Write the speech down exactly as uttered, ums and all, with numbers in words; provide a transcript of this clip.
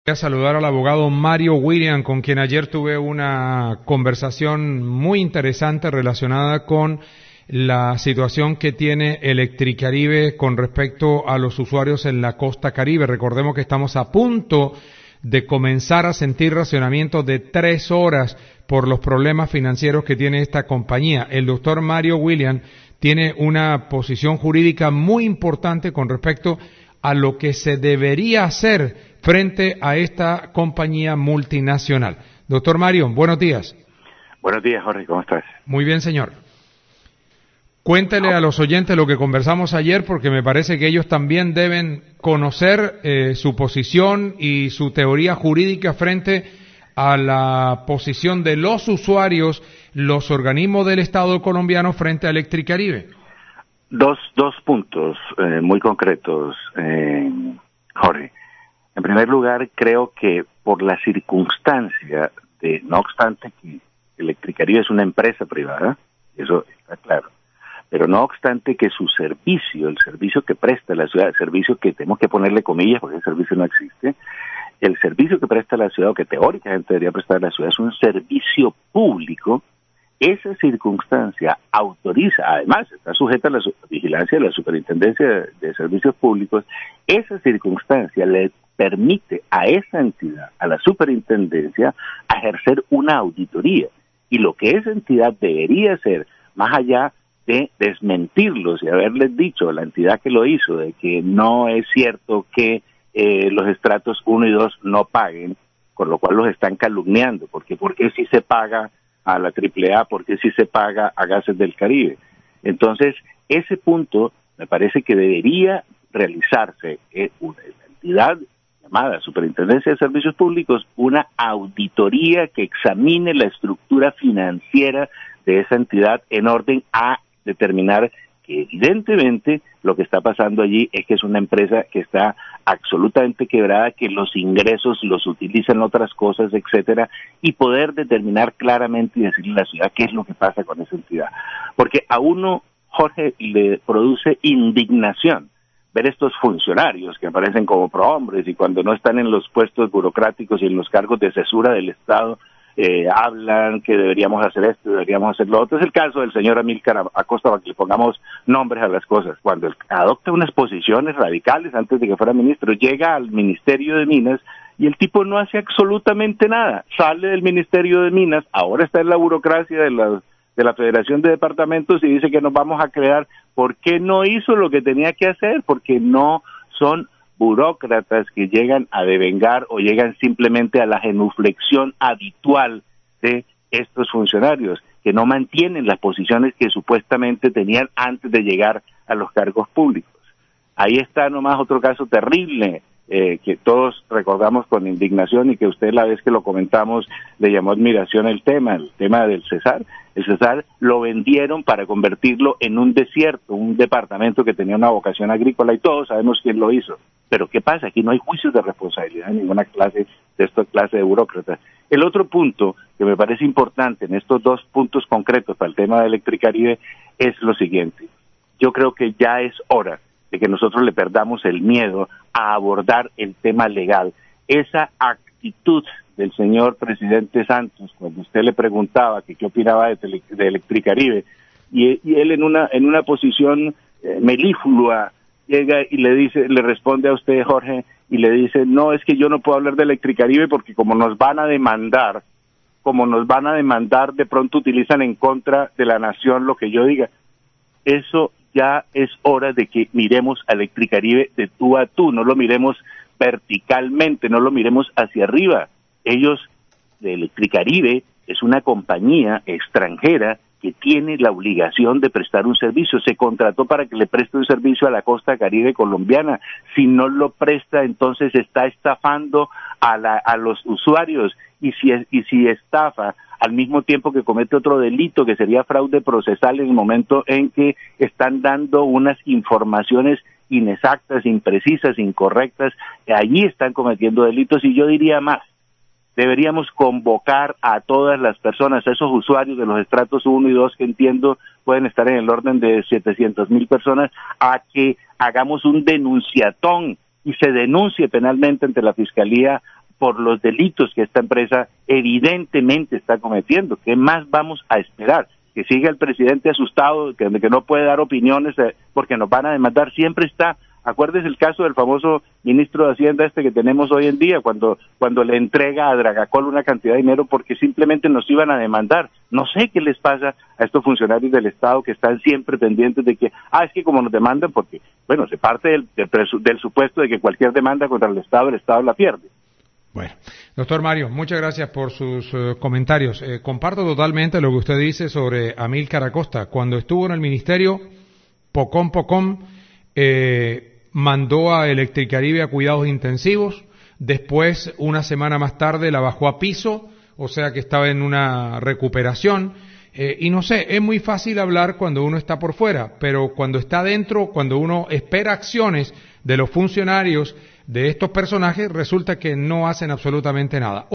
Voy a saludar al abogado Mario William, con quien ayer tuve una conversación muy interesante relacionada con la situación que tiene Electricaribe con respecto a los usuarios en la costa Caribe. Recordemos que estamos a punto de comenzar a sentir racionamientos de tres horas por los problemas financieros que tiene esta compañía. El doctor Mario William tiene una posición jurídica muy importante con respecto a lo que se debería hacer frente a esta compañía multinacional. Doctor Mario, buenos días. Buenos días, Jorge, ¿cómo estás? Muy bien, señor. Cuéntele a los oyentes lo que conversamos ayer, porque me parece que ellos también deben conocer eh, su posición y su teoría jurídica frente a la posición de los usuarios, los organismos del Estado colombiano frente a Electricaribe. Dos, dos puntos eh, muy concretos, eh, Jorge. En primer lugar, creo que por la circunstancia de, no obstante que Electricaribe es una empresa privada, eso está claro, pero no obstante que su servicio, el servicio que presta la ciudad, el servicio que tenemos que ponerle comillas porque el servicio no existe, el servicio que presta la ciudad o que teóricamente debería prestar la ciudad es un servicio público. Esa circunstancia autoriza, además está sujeta a la vigilancia de la Superintendencia de Servicios Públicos, esa circunstancia le permite a esa entidad, a la Superintendencia, ejercer una auditoría. Y lo que esa entidad debería hacer, más allá de desmentirlos y haberles dicho a la entidad que lo hizo de que no es cierto que eh, los estratos uno y dos no paguen, con lo cual los están calumniando, porque ¿por qué si se paga a la triple A, porque si se paga a Gases del Caribe? Entonces, ese punto me parece que debería realizarse en una entidad llamada Superintendencia de Servicios Públicos, una auditoría que examine la estructura financiera de esa entidad en orden a determinar que evidentemente lo que está pasando allí es que es una empresa que está absolutamente quebrada, que los ingresos los utilizan en otras cosas, etcétera, y poder determinar claramente y decirle a la ciudad qué es lo que pasa con esa entidad. Porque a uno, Jorge, le produce indignación ver estos funcionarios que aparecen como prohombres y cuando no están en los puestos burocráticos y en los cargos de cesura del Estado, Eh, hablan que deberíamos hacer esto, deberíamos hacer lo otro. Es el caso del señor Amílcar Acosta, para que le pongamos nombres a las cosas. Cuando él adopta unas posiciones radicales antes de que fuera ministro, llega al Ministerio de Minas y el tipo no hace absolutamente nada. Sale del Ministerio de Minas, ahora está en la burocracia de la, de la Federación de Departamentos y dice que nos vamos a crear. ¿Por qué no hizo lo que tenía que hacer? Porque no son burócratas que llegan a devengar o llegan simplemente a la genuflexión habitual de estos funcionarios, que no mantienen las posiciones que supuestamente tenían antes de llegar a los cargos públicos. Ahí está nomás otro caso terrible, eh, que todos recordamos con indignación y que usted la vez que lo comentamos le llamó admiración el tema, el tema del Cesar. El Cesar lo vendieron para convertirlo en un desierto, un departamento que tenía una vocación agrícola y todos sabemos quién lo hizo. Pero ¿qué pasa? Aquí no hay juicios de responsabilidad en ninguna clase de esta clase de burócratas. El otro punto que me parece importante en estos dos puntos concretos para el tema de Electricaribe es lo siguiente. Yo creo que ya es hora de que nosotros le perdamos el miedo a abordar el tema legal. Esa actitud del señor presidente Santos, cuando usted le preguntaba que qué opinaba de, tele, de Electricaribe, y, y él en una en una posición eh, melíflua llega y le dice, le responde a usted, Jorge, y le dice, no, es que yo no puedo hablar de Electricaribe porque como nos van a demandar, como nos van a demandar, de pronto utilizan en contra de la nación lo que yo diga. Eso ya es hora de que miremos a Electricaribe de tú a tú, no lo miremos verticalmente, no lo miremos hacia arriba. Ellos, de Electricaribe, es una compañía extranjera que tiene la obligación de prestar un servicio. Se contrató para que le preste un servicio a la costa caribe colombiana. Si no lo presta, entonces está estafando a, la, a los usuarios. Y si, y si estafa, al mismo tiempo que comete otro delito, que sería fraude procesal en el momento en que están dando unas informaciones inexactas, imprecisas, incorrectas, allí están cometiendo delitos. Y yo diría más, deberíamos convocar a todas las personas, a esos usuarios de los estratos uno y dos, que entiendo pueden estar en el orden de setecientas mil personas, a que hagamos un denunciatón y se denuncie penalmente ante la Fiscalía por los delitos que esta empresa evidentemente está cometiendo. ¿Qué más vamos a esperar? Que siga el presidente asustado, que, que no puede dar opiniones eh, porque nos van a demandar. Siempre está, acuérdese el caso del famoso ministro de Hacienda este que tenemos hoy en día, cuando cuando le entrega a Dragacol una cantidad de dinero porque simplemente nos iban a demandar. No sé qué les pasa a estos funcionarios del Estado que están siempre pendientes de que, ah, es que como nos demandan, porque, bueno, se parte del, del, del supuesto de que cualquier demanda contra el Estado, el Estado la pierde. Bueno, doctor Mario, muchas gracias por sus uh, comentarios. Eh, comparto totalmente lo que usted dice sobre Amílcar Acosta. Cuando estuvo en el ministerio, pocón pocón, eh, mandó a Electricaribe a cuidados intensivos. Después, una semana más tarde, la bajó a piso, o sea que estaba en una recuperación. Eh, y no sé, es muy fácil hablar cuando uno está por fuera, pero cuando está dentro, cuando uno espera acciones de los funcionarios de estos personajes, resulta que no hacen absolutamente nada.